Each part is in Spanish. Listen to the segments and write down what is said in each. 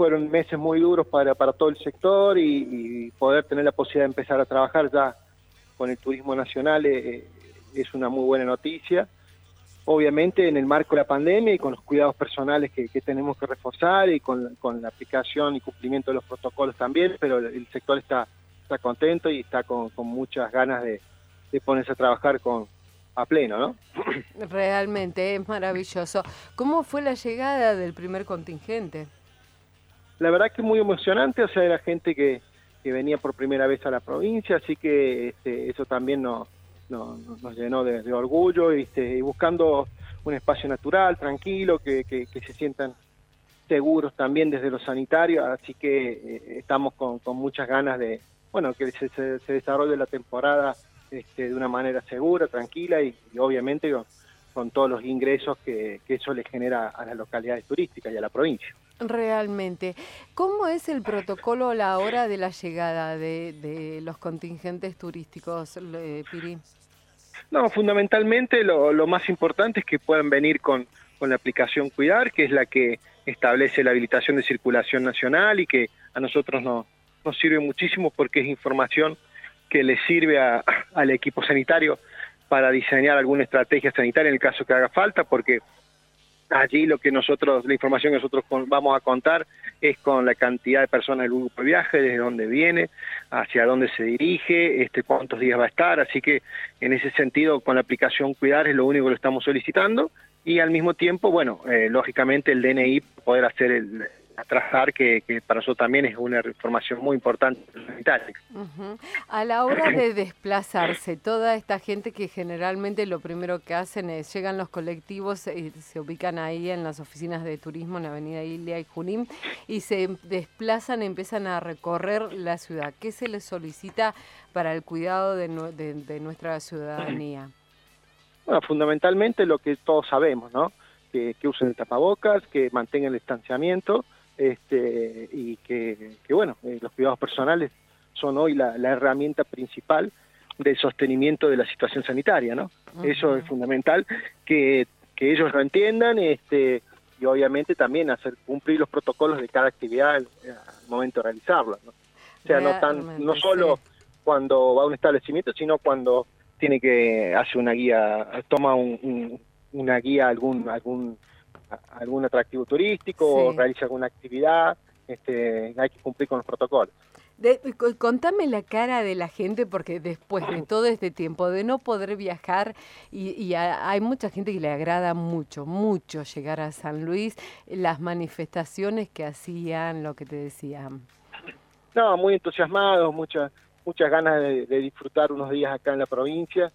fueron meses muy duros para todo el sector y poder tener la posibilidad de empezar a trabajar ya con el turismo nacional es una muy buena noticia. Obviamente en el marco de la pandemia y con los cuidados personales que tenemos que reforzar y con la aplicación y cumplimiento de los protocolos también, pero el sector está contento y está con muchas ganas de ponerse a trabajar a pleno, ¿no? Realmente es maravilloso. ¿Cómo fue la llegada del primer contingente? La verdad que muy emocionante, o sea, era gente que venía por primera vez a la provincia, así que eso también nos llenó de orgullo, y buscando un espacio natural, tranquilo, que se sientan seguros también desde lo sanitario, así que estamos con muchas ganas de, bueno, que se desarrolle la temporada de una manera segura, tranquila y obviamente con todos los ingresos que eso le genera a las localidades turísticas y a la provincia. Realmente. ¿Cómo es el protocolo a la hora de la llegada de los contingentes turísticos, Piri? No, fundamentalmente lo más importante es que puedan venir con la aplicación Cuidar, que es la que establece la habilitación de circulación nacional y que a nosotros nos sirve muchísimo porque es información que le sirve al equipo sanitario para diseñar alguna estrategia sanitaria en el caso que haga falta, porque allí la información que nosotros vamos a contar es con la cantidad de personas del grupo de viaje, desde dónde viene, hacia dónde se dirige, cuántos días va a estar, así que en ese sentido con la aplicación Cuidar es lo único que lo estamos solicitando y al mismo tiempo, bueno, lógicamente el DNI poder hacer trazar que para nosotros también es una información muy importante. Uh-huh. A la hora de desplazarse, toda esta gente que generalmente lo primero que hacen es llegan los colectivos y se ubican ahí en las oficinas de turismo en la avenida Ilia y Junín y se desplazan, empiezan a recorrer la ciudad. ¿Qué se les solicita para el cuidado de nuestra ciudadanía? Bueno, fundamentalmente lo que todos sabemos, ¿no? Que usen el tapabocas, que mantengan el distanciamiento, y que bueno, los cuidados personales son hoy la herramienta principal del sostenimiento de la situación sanitaria, ¿no? Uh-huh. Eso es fundamental, que ellos lo entiendan, y obviamente también hacer cumplir los protocolos de cada actividad al momento de realizarla, ¿no? O sea, no solo cuando va a un establecimiento, sino cuando tiene que hacer una guía, toma una guía algún atractivo turístico, sí, o realiza alguna actividad, hay que cumplir con los protocolos. Contame la cara de la gente, porque después de todo este tiempo de no poder viajar, y hay mucha gente que le agrada mucho llegar a San Luis, las manifestaciones que hacían, lo que te decían. No, muy entusiasmados, muchas ganas de disfrutar unos días acá en la provincia,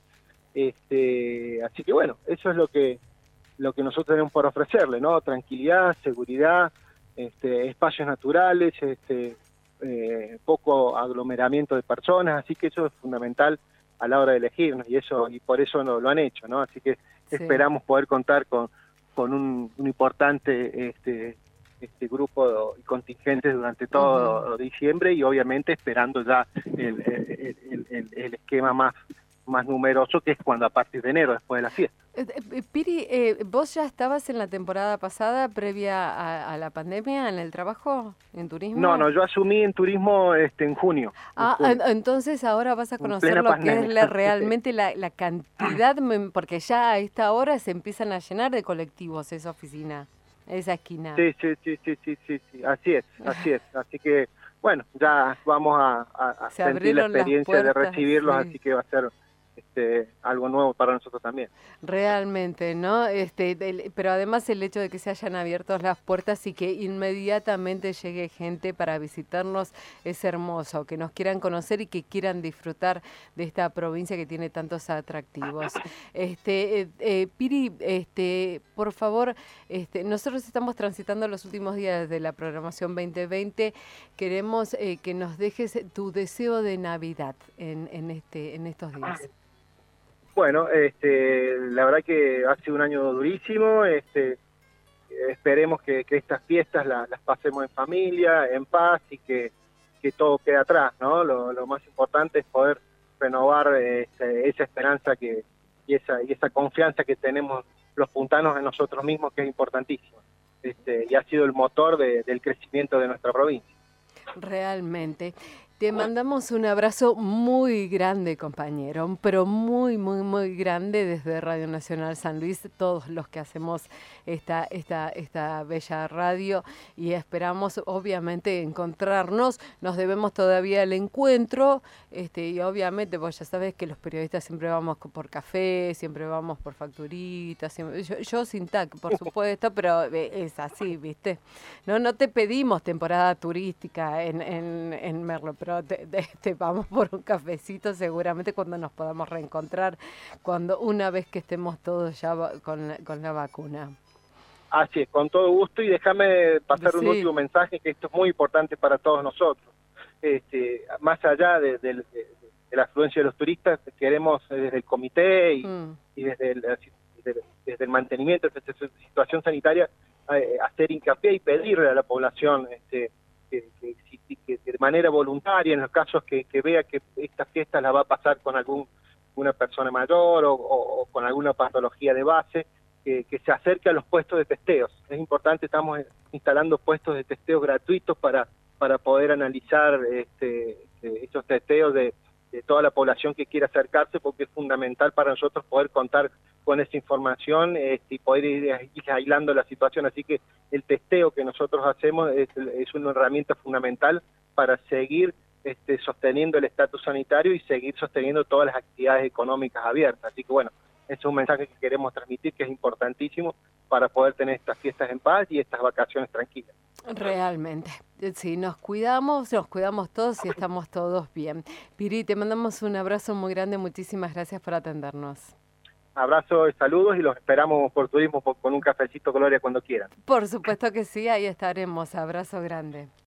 así que bueno, eso es lo que nosotros tenemos por ofrecerle, ¿no? Tranquilidad, seguridad, espacios naturales, poco aglomeramiento de personas, así que eso es fundamental a la hora de elegirnos y por eso lo han hecho, ¿no? Así que sí, esperamos poder contar con un importante grupo y contingentes durante todo diciembre y obviamente esperando ya el esquema más numeroso, que es cuando a partir de enero, después de la fiesta. Piri, ¿vos ya estabas en la temporada pasada, previa a la pandemia, en el trabajo, en turismo? No, yo asumí en turismo en junio. Entonces ahora vas a conocer lo que es realmente la cantidad, porque ya a esta hora se empiezan a llenar de colectivos esa oficina, esa esquina. Sí, así es. Así que, bueno, ya vamos a sentir la experiencia de recibirlos, sí, así que va a ser algo nuevo para nosotros también. Realmente, ¿no? Pero además el hecho de que se hayan abierto las puertas y que inmediatamente llegue gente para visitarnos es hermoso, que nos quieran conocer y que quieran disfrutar de esta provincia que tiene tantos atractivos. Piri, por favor, nosotros estamos transitando los últimos días de la programación 2020. Queremos que nos dejes tu deseo de Navidad en estos días. Bueno, la verdad que ha sido un año durísimo, esperemos que estas fiestas las pasemos en familia, en paz y que todo quede atrás, ¿no? Lo más importante es poder renovar esa esperanza y esa confianza que tenemos los puntanos en nosotros mismos, que es importantísimo. y ha sido el motor del crecimiento de nuestra provincia. Realmente. Te mandamos un abrazo muy grande, compañero, pero muy, muy, muy grande desde Radio Nacional San Luis, todos los que hacemos esta bella radio, y esperamos obviamente encontrarnos. Nos debemos todavía el encuentro, y obviamente vos ya sabés que los periodistas siempre vamos por café, siempre vamos por facturitas, yo sin TAC, por supuesto, pero es así, ¿viste? No te pedimos temporada turística en Merlo, pero vamos por un cafecito seguramente cuando nos podamos reencontrar, una vez que estemos todos ya con la vacuna. Así es, con todo gusto, y déjame pasar un último mensaje, que esto es muy importante para todos nosotros. Más allá de la afluencia de los turistas, queremos desde el comité y desde el mantenimiento de esta situación sanitaria hacer hincapié y pedirle a la población que de manera voluntaria, en los casos que vea que esta fiesta la va a pasar con alguna persona mayor o con alguna patología de base, que se acerque a los puestos de testeos. Es importante, estamos instalando puestos de testeos gratuitos para poder analizar estos testeos de toda la población que quiera acercarse, porque es fundamental para nosotros poder contar con esa información y poder ir aislando la situación. Así que el testeo que nosotros hacemos es una herramienta fundamental para seguir sosteniendo el estatus sanitario y seguir sosteniendo todas las actividades económicas abiertas. Así que bueno, ese es un mensaje que queremos transmitir, que es importantísimo para poder tener estas fiestas en paz y estas vacaciones tranquilas. Realmente, sí, nos cuidamos todos y estamos todos bien. Piri, te mandamos un abrazo muy grande, muchísimas gracias por atendernos. Abrazo y saludos, y los esperamos por turismo con un cafecito, Gloria, cuando quieran. Por supuesto que sí, ahí estaremos. Abrazo grande.